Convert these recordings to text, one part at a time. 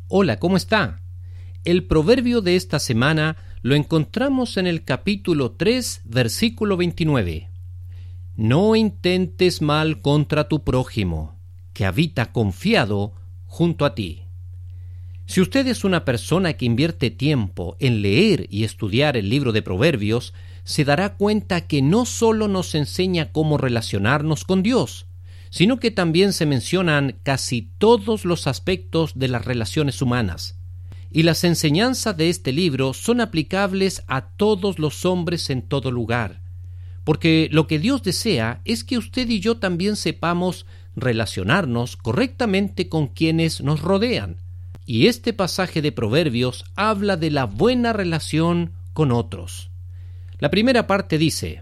Hola, ¿cómo está? El proverbio de esta semana lo encontramos en el capítulo 3, versículo 29. No intentes mal contra tu prójimo, que habita confiado junto a ti. Si usted es una persona que invierte tiempo en leer y estudiar el libro de Proverbios, se dará cuenta que no solo nos enseña cómo relacionarnos con Dios, sino que también se mencionan casi todos los aspectos de las relaciones humanas. Y las enseñanzas de este libro son aplicables a todos los hombres en todo lugar, porque lo que Dios desea es que usted y yo también sepamos relacionarnos correctamente con quienes nos rodean. Y este pasaje de Proverbios habla de la buena relación con otros. La primera parte dice: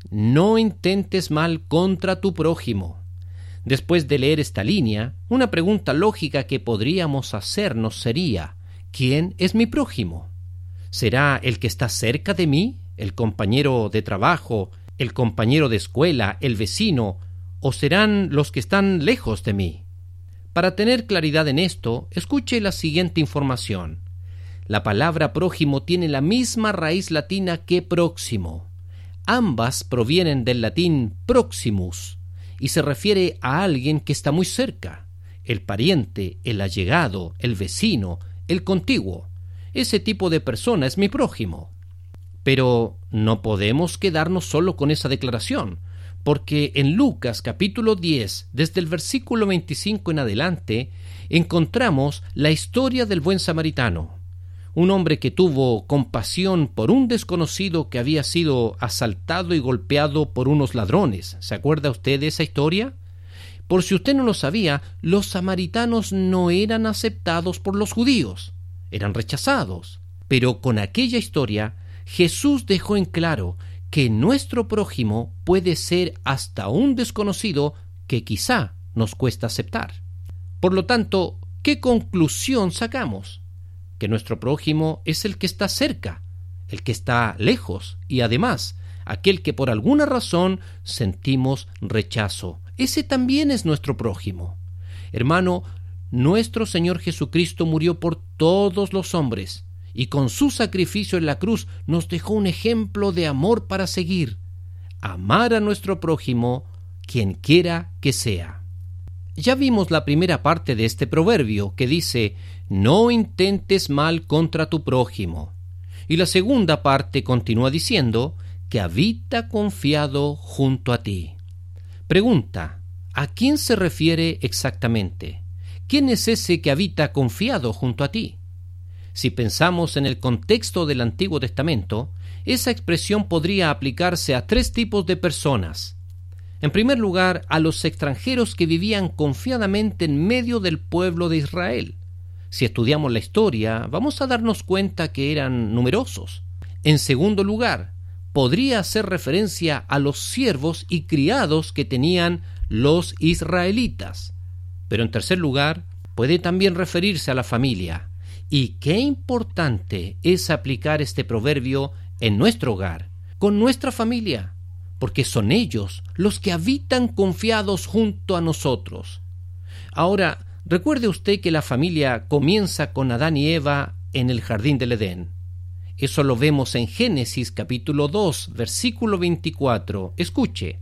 no intentes mal contra tu prójimo. Después de leer esta línea, una pregunta lógica que podríamos hacernos sería: ¿quién es mi prójimo? ¿Será el que está cerca de mí, el compañero de trabajo, el compañero de escuela, el vecino, o serán los que están lejos de mí? Para tener claridad en esto, escuche la siguiente información. La palabra prójimo tiene la misma raíz latina que próximo. Ambas provienen del latín proximus y se refiere a alguien que está muy cerca, el pariente, el allegado, el vecino, el contiguo. Ese tipo de persona es mi prójimo. Pero no podemos quedarnos solo con esa declaración, porque en Lucas capítulo 10, desde el versículo 25 en adelante, encontramos la historia del buen samaritano, un hombre que tuvo compasión por un desconocido que había sido asaltado y golpeado por unos ladrones. ¿Se acuerda usted de esa historia? Por si usted no lo sabía, los samaritanos no eran aceptados por los judíos, eran rechazados. Pero con aquella historia, Jesús dejó en claro que nuestro prójimo puede ser hasta un desconocido que quizá nos cuesta aceptar. Por lo tanto, ¿qué conclusión sacamos? Que nuestro prójimo es el que está cerca, el que está lejos y además aquel que por alguna razón sentimos rechazo. Ese también es nuestro prójimo. Hermano, nuestro Señor Jesucristo murió por todos los hombres y con su sacrificio en la cruz nos dejó un ejemplo de amor para seguir. Amar a nuestro prójimo, quien quiera que sea. Ya vimos la primera parte de este proverbio que dice: no intentes mal contra tu prójimo. Y la segunda parte continúa diciendo que habita confiado junto a ti. Pregunta: ¿a quién se refiere exactamente? ¿Quién es ese que habita confiado junto a ti? Si pensamos en el contexto del Antiguo Testamento, esa expresión podría aplicarse a tres tipos de personas. En primer lugar, a los extranjeros que vivían confiadamente en medio del pueblo de Israel. Si estudiamos la historia, vamos a darnos cuenta que eran numerosos. En segundo lugar, podría hacer referencia a los siervos y criados que tenían los israelitas. Pero en tercer lugar, puede también referirse a la familia. Y qué importante es aplicar este proverbio en nuestro hogar, con nuestra familia, porque son ellos los que habitan confiados junto a nosotros. Ahora, recuerde usted que la familia comienza con Adán y Eva en el jardín del Edén. Eso lo vemos en Génesis capítulo 2, versículo 24. Escuche: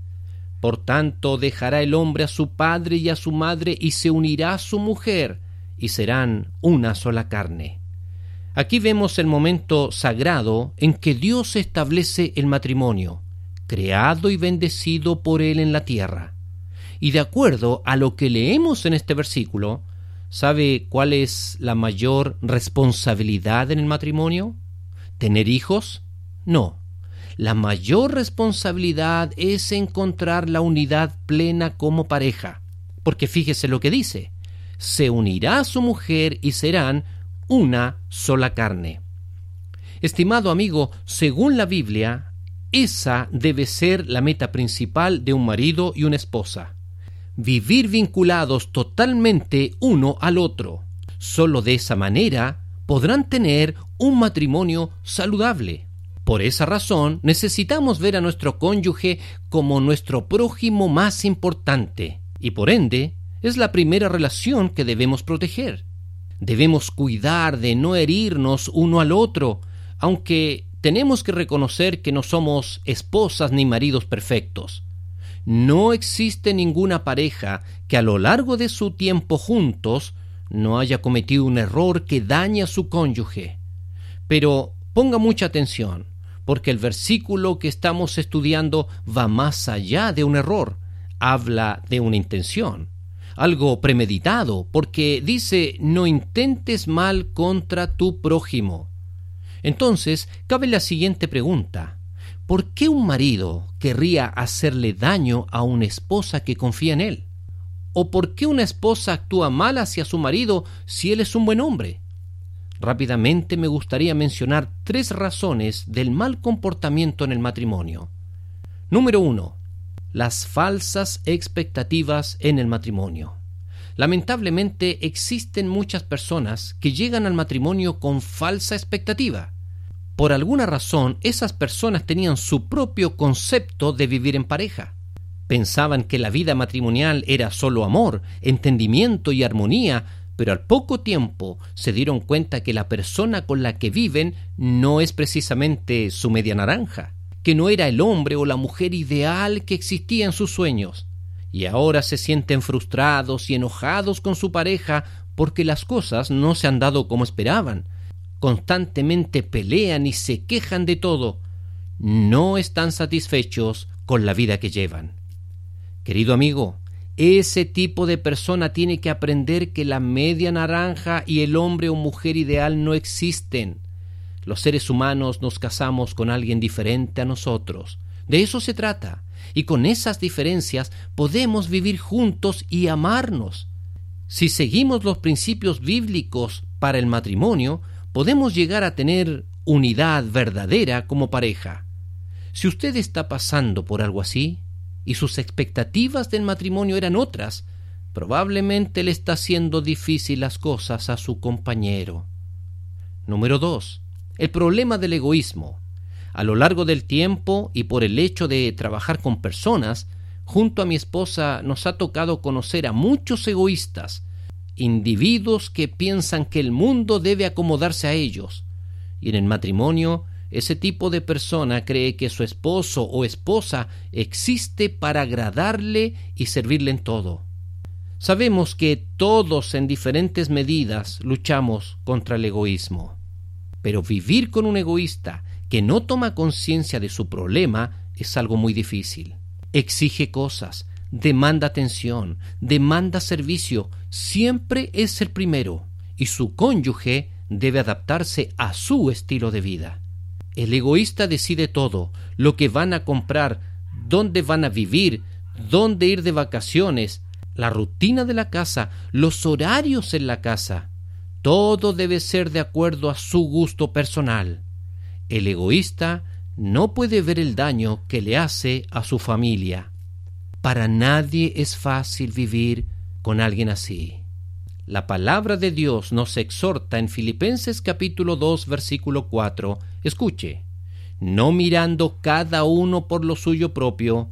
por tanto dejará el hombre a su padre y a su madre y se unirá a su mujer, y serán una sola carne. Aquí vemos el momento sagrado en que Dios establece el matrimonio, creado y bendecido por Él en la tierra. Y de acuerdo a lo que leemos en este versículo, ¿sabe cuál es la mayor responsabilidad en el matrimonio? ¿Tener hijos? No. La mayor responsabilidad es encontrar la unidad plena como pareja, porque fíjese lo que dice: se unirá a su mujer y serán una sola carne. Estimado amigo, según la Biblia, esa debe ser la meta principal de un marido y una esposa. Vivir vinculados totalmente uno al otro. Solo de esa manera podrán tener un matrimonio saludable. Por esa razón, necesitamos ver a nuestro cónyuge como nuestro prójimo más importante y por ende, es la primera relación que debemos proteger. Debemos cuidar de no herirnos uno al otro, aunque tenemos que reconocer que no somos esposas ni maridos perfectos. No existe ninguna pareja que a lo largo de su tiempo juntos no haya cometido un error que dañe a su cónyuge. Pero ponga mucha atención, porque el versículo que estamos estudiando va más allá de un error. Habla de una intención, algo premeditado, porque dice: no intentes mal contra tu prójimo. Entonces, cabe la siguiente pregunta: ¿por qué un marido querría hacerle daño a una esposa que confía en él? ¿O por qué una esposa actúa mal hacia su marido si él es un buen hombre? Rápidamente me gustaría mencionar 3 razones del mal comportamiento en el matrimonio. Número 1. Las falsas expectativas en el matrimonio. Lamentablemente existen muchas personas que llegan al matrimonio con falsa expectativa. Por alguna razón, esas personas tenían su propio concepto de vivir en pareja. Pensaban que la vida matrimonial era solo amor, entendimiento y armonía, pero al poco tiempo se dieron cuenta que la persona con la que viven no es precisamente su media naranja, que no era el hombre o la mujer ideal que existía en sus sueños. Y ahora se sienten frustrados y enojados con su pareja porque las cosas no se han dado como esperaban. Constantemente pelean y se quejan de todo. No están satisfechos con la vida que llevan. Querido amigo, ese tipo de persona tiene que aprender que la media naranja y el hombre o mujer ideal no existen. Los seres humanos nos casamos con alguien diferente a nosotros. De eso se trata. Y con esas diferencias podemos vivir juntos y amarnos. Si seguimos los principios bíblicos para el matrimonio, podemos llegar a tener unidad verdadera como pareja. Si usted está pasando por algo así, y sus expectativas del matrimonio eran otras, probablemente le está haciendo difícil las cosas a su compañero. Número 2. El problema del egoísmo. A lo largo del tiempo y por el hecho de trabajar con personas, junto a mi esposa nos ha tocado conocer a muchos egoístas, individuos que piensan que el mundo debe acomodarse a ellos. Y en el matrimonio, ese tipo de persona cree que su esposo o esposa existe para agradarle y servirle en todo. Sabemos que todos en diferentes medidas luchamos contra el egoísmo. Pero vivir con un egoísta que no toma conciencia de su problema es algo muy difícil. Exige cosas, demanda atención, demanda servicio, siempre es el primero, y su cónyuge debe adaptarse a su estilo de vida. El egoísta decide todo: lo que van a comprar, dónde van a vivir, dónde ir de vacaciones, la rutina de la casa, los horarios en la casa. Todo debe ser de acuerdo a su gusto personal. El egoísta no puede ver el daño que le hace a su familia. Para nadie es fácil vivir con alguien así. La palabra de Dios nos exhorta en Filipenses capítulo 2, versículo 4. Escuche: no mirando cada uno por lo suyo propio,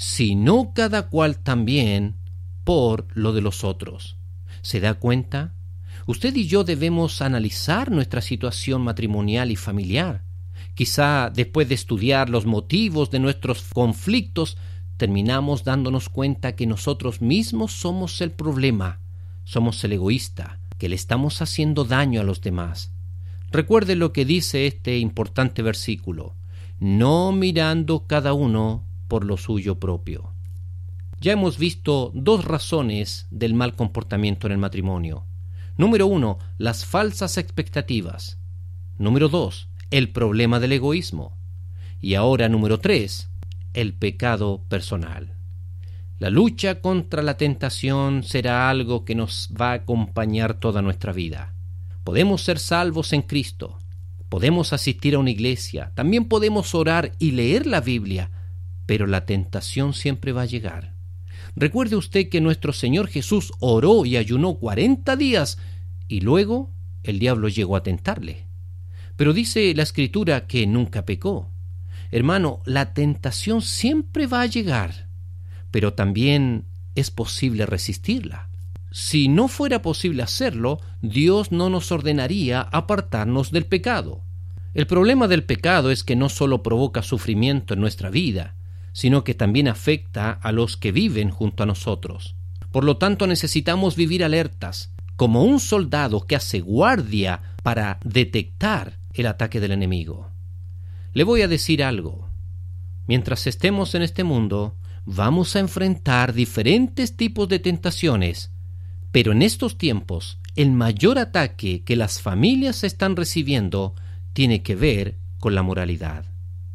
sino cada cual también por lo de los otros. ¿Se da cuenta? Usted y yo debemos analizar nuestra situación matrimonial y familiar. Quizá después de estudiar los motivos de nuestros conflictos, terminamos dándonos cuenta que nosotros mismos somos el problema. Somos el egoísta, que le estamos haciendo daño a los demás. Recuerde lo que dice este importante versículo: no mirando cada uno por lo suyo propio. Ya hemos visto 2 razones del mal comportamiento en el matrimonio. Número 1, las falsas expectativas. Número 2, el problema del egoísmo. Y ahora, número 3, el pecado personal. La lucha contra la tentación será algo que nos va a acompañar toda nuestra vida. Podemos ser salvos en Cristo, podemos asistir a una iglesia, también podemos orar y leer la Biblia, pero la tentación siempre va a llegar. Recuerde usted que nuestro Señor Jesús oró y ayunó 40 días y luego el diablo llegó a tentarle. Pero dice la Escritura que nunca pecó. Hermano, la tentación siempre va a llegar, pero también es posible resistirla. si no fuera posible hacerlo, Dios no nos ordenaría apartarnos del pecado. El problema del pecado es que no solo provoca sufrimiento en nuestra vida, sino que también afecta a los que viven junto a nosotros. Por lo tanto, necesitamos vivir alertas, como un soldado que hace guardia para detectar el ataque del enemigo. Le voy a decir algo. Mientras estemos en este mundo, vamos a enfrentar diferentes tipos de tentaciones, pero en estos tiempos, el mayor ataque que las familias están recibiendo tiene que ver con la moralidad.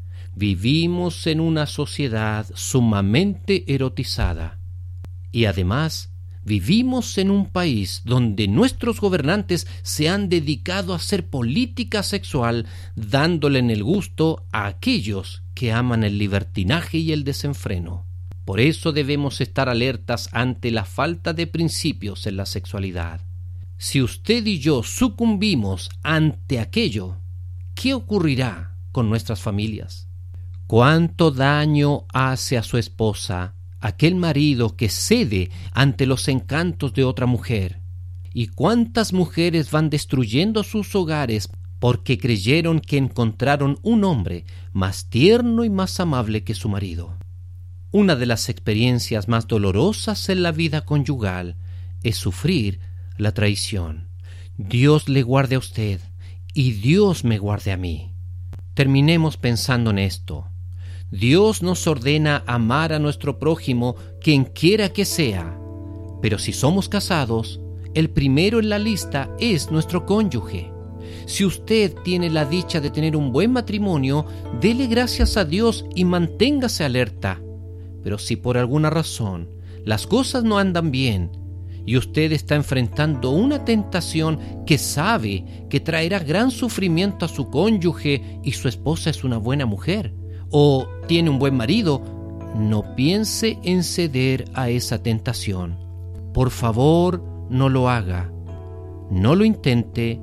Vivimos en una sociedad sumamente erotizada y además vivimos en un país donde nuestros gobernantes se han dedicado a hacer política sexual, dándole en el gusto a aquellos que aman el libertinaje y el desenfreno. Por eso debemos estar alertas ante la falta de principios en la sexualidad. Si usted y yo sucumbimos ante aquello, ¿qué ocurrirá con nuestras familias? ¿Cuánto daño hace a su esposa aquel marido que cede ante los encantos de otra mujer? ¿Y cuántas mujeres van destruyendo sus hogares porque creyeron que encontraron un hombre más tierno y más amable que su marido? Una de las experiencias más dolorosas en la vida conyugal es sufrir la traición. Dios le guarde a usted y Dios me guarde a mí. Terminemos pensando en esto. Dios nos ordena amar a nuestro prójimo, quien quiera que sea. Pero si somos casados, el primero en la lista es nuestro cónyuge. Si usted tiene la dicha de tener un buen matrimonio, dele gracias a Dios y manténgase alerta. Pero si por alguna razón las cosas no andan bien y usted está enfrentando una tentación que sabe que traerá gran sufrimiento a su cónyuge y su esposa es una buena mujer, o tiene un buen marido, no piense en ceder a esa tentación. Por favor, no lo haga. No lo intente,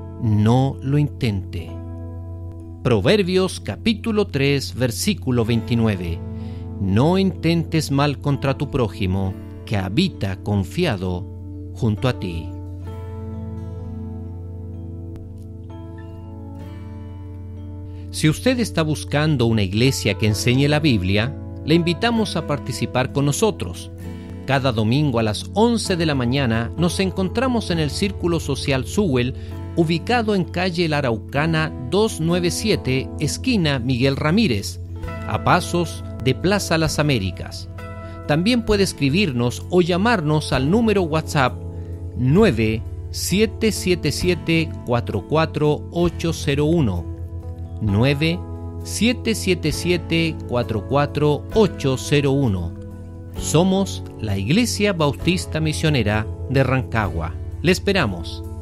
no lo intente. Proverbios capítulo 3, versículo 29. No intentes mal contra tu prójimo, que habita confiado junto a ti. Si usted está buscando una iglesia que enseñe la Biblia, le invitamos a participar con nosotros. Cada domingo a las 11 de la mañana nos encontramos en el Círculo Social Sewell, ubicado en calle La Araucana 297, esquina Miguel Ramírez, a pasos de Plaza Las Américas. También puede escribirnos o llamarnos al número WhatsApp 977744801 977744801. Somos la Iglesia Bautista Misionera de Rancagua. Le esperamos.